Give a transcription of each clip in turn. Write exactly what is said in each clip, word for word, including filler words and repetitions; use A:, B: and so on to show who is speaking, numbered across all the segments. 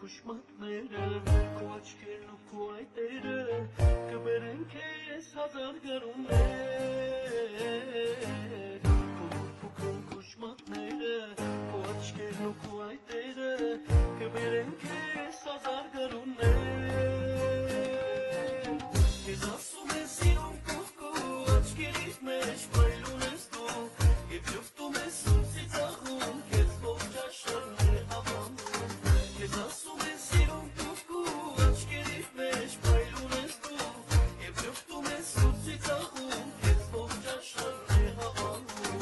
A: Խուշմատները քո աչքերն ու քո այտերը կբերեն քեզ հազար գարուններ Քո փոքր խուշմատները քո աչքերն ու քո այտերը կբերեն քեզ հազար գարուններ Քեզ ասում են սիրուն քո աչքերից մեջ փայլուն ես դու Եվ ջոկտում ես ու ծիծաղում քեզ ողջ աշխարհն է հավանում Քեզ ասում են սիրուն քո աչքերից մեջ փայլուն ես դու Եվ ջոկտում ես ու ծիծաղում քեզ ողջ աշխարհն է հավանում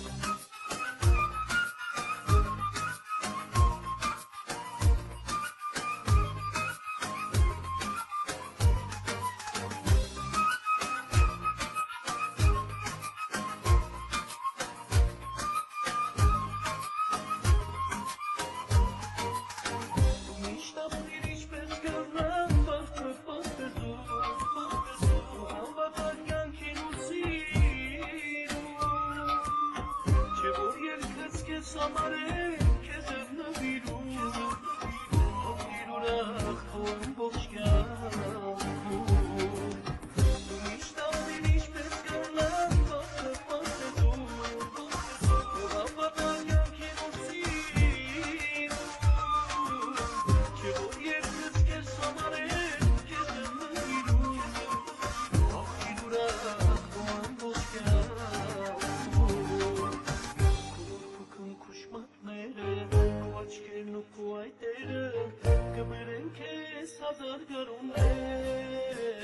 A: Samaré, que se no viru, virura, con boşka. Tunişta biniş peskarlan, bakıp bakıdu. Havadan yakin olsun. Çevir kız ke samaré, que se no viru, virura, con boşka. Խուշմատները քո աչքերն ու քո այտերը կբերեն քեզ հազար գարուններ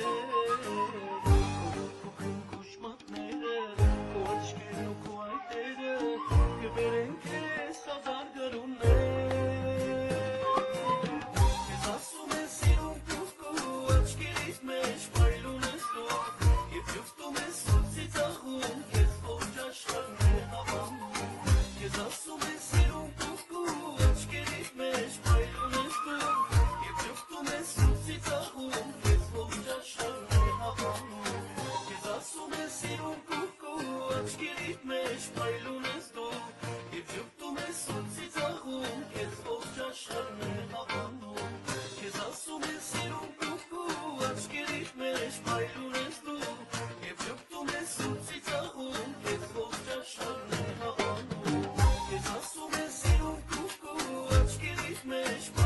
A: Քո խուշմատները քո աչքերն ու քո այտերը կբերեն քեզ հազար գարուններ Քեզ ասում են սիրուն քո աչքերից մեջ փայլուն ես դու Եվ ջոկտում ես ու ծիծաղում քեզ ողջ աշխարհն է հավանում Քեզ ասում են սիրուն քո աչքերից մեջ փայլուն ես դու Եվ ջոկտում ես ու ծիծաղում քեզ ողջ աշխարհն է հավանում Քեզ ասում են սիրուն քո աչքերից մեջ փայլուն ես դու Եվ ջոկտում ես ու ծիծաղում քեզ ողջ աշխարհն է հավանում Քեզ ասում են սիրուն քո աչքերից մեջ փայլուն ես դու Եվ ջոկտում ես ու ծիծաղում քեզ ողջ աշխարհն է հավանում Քեզ ասում են սիրուն քո աչքերից մեջ